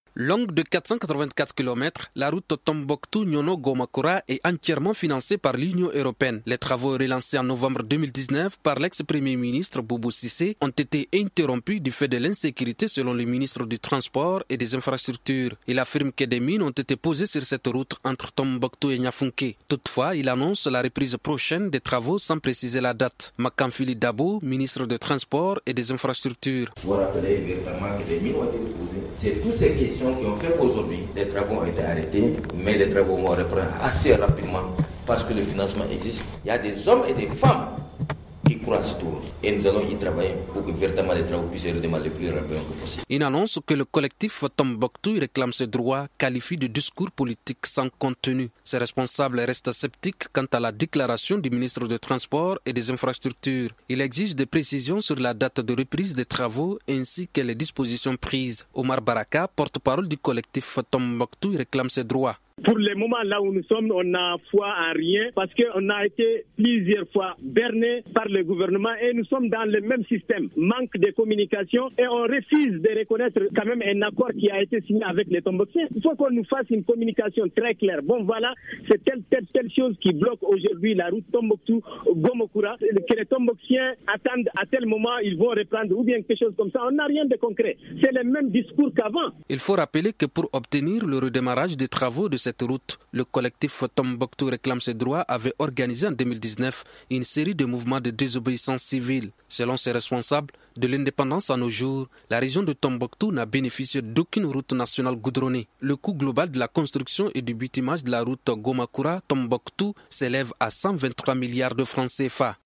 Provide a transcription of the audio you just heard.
Longue de 484 km, la route Tombouctou-Nyono-Gomakura est entièrement financée par l'Union européenne. Les travaux relancés en novembre 2019 par l'ex-premier ministre Boubou Cissé ont été interrompus du fait de l'insécurité selon le ministre du Transport et des Infrastructures. Il affirme que des mines ont été posées sur cette route entre Tombouctou et Niafunké. Toutefois, il annonce la reprise prochaine des travaux sans préciser la date. Makamfili Dabo, ministre du Transport et des Infrastructures. Vous rappelez véritablement que des mines ont été posées. C'est toutes ces questions qui ont fait qu'aujourd'hui, les travaux ont été arrêtés, mais les travaux vont reprendre assez rapidement parce que le financement existe. Il y a des hommes et des femmes qui croient à cette route et nous allons y travailler pour que véritablement les travaux puissent redémarrer le plus rapidement que possible. Une annonce que le collectif Tombouctou réclame ses droits qualifie de discours politique sans contenu. Ses responsables restent sceptiques quant à la déclaration du ministre des Transports et des Infrastructures. Il exige des précisions sur la date de reprise des travaux ainsi que les dispositions prises. Omar Baraka, porte-parole du collectif Tombouctou, réclame ses droits. Pour le moment là où nous sommes, on n'a foi en rien parce qu'on a été plusieurs fois bernés par le gouvernement et nous sommes dans le même système. Manque de communication et on refuse de reconnaître quand même un accord qui a été signé avec les Tombouctiens. Il faut qu'on nous fasse une communication très claire. Bon voilà, c'est telle chose qui bloque aujourd'hui la route Tombouctou-Gomakura. Que les Tombouctiens attendent à tel moment, ils vont reprendre ou bien quelque chose comme ça. On n'a rien de concret. C'est le même discours qu'avant. Il faut rappeler que pour obtenir le redémarrage des travaux de cette route, le collectif Tombouctou réclame ses droits avait organisé en 2019 une série de mouvements de désobéissance civile. Selon ses responsables, de l'indépendance à nos jours, la région de Tombouctou n'a bénéficié d'aucune route nationale goudronnée. Le coût global de la construction et du bitumage de la route Gomakura-Tombouctou s'élève à 123 milliards de francs CFA.